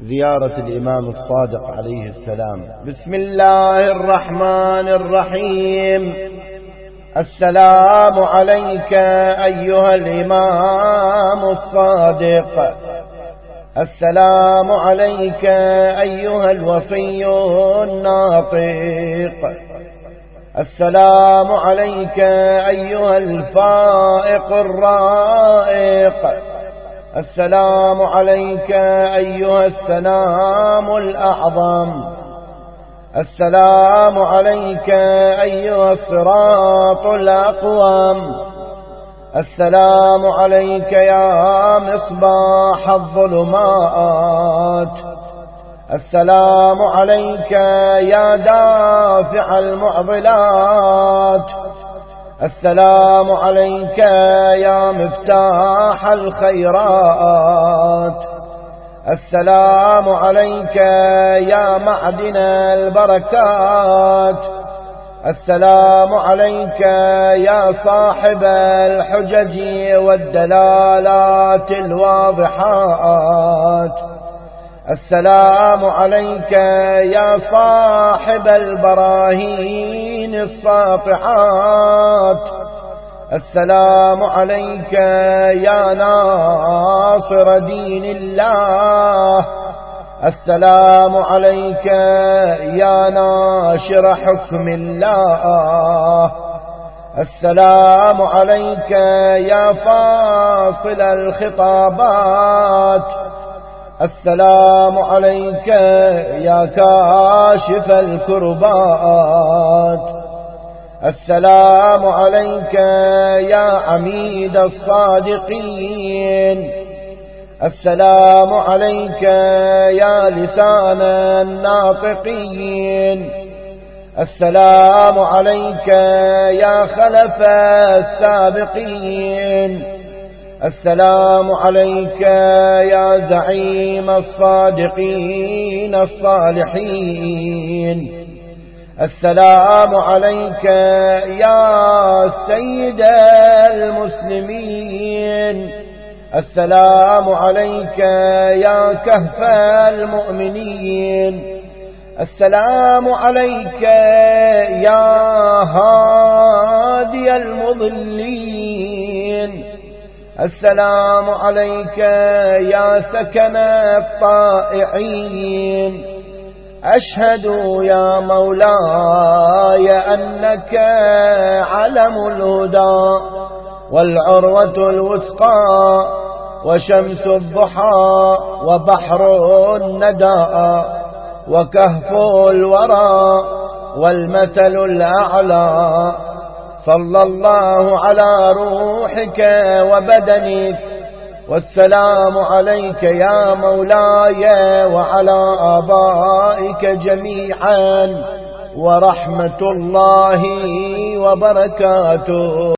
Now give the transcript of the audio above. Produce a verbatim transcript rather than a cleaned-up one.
زيارة الإمام الصادق عليه السلام. بسم الله الرحمن الرحيم. السلام عليك أيها الإمام الصادق. السلام عليك أيها الوصي الناطق. السلام عليك أيها الفائق الرائق. السلام عليك أيها السلام الأعظم. السلام عليك أيها الصراط الأقوم. السلام عليك يا مصباح الظلمات. السلام عليك يا دافع المعضلات. السلام عليك يا مفتاح الخيرات. السلام عليك يا معدن البركات. السلام عليك يا صاحب الحجج والدلالات الواضحات. السلام عليك يا صاحب البراهين الساطعات. السلام عليك يا ناصر دين الله. السلام عليك يا ناشر حكم الله. السلام عليك يا فاصل الخطابات. السلام عليك يا كاشف الكربات. السلام عليك يا عميد الصادقين. السلام عليك يا لسان الناطقين. السلام عليك يا خلف السابقين. السلام عليك يا زعيم الصادقين الصالحين. السلام عليك يا سيد المسلمين. السلام عليك يا كهف المؤمنين. السلام عليك يا هادي المضلين. السلام عليك يا سكن الطائعين. أشهد يا مولاي أنك علم الهدى والعروة الوثقى وشمس الضحى وبحر الندى وكهف الورى والمثل الأعلى. صلى الله على روحك وبدنك. والسلام عليك يا مولاي وعلى آبائك جميعا ورحمة الله وبركاته.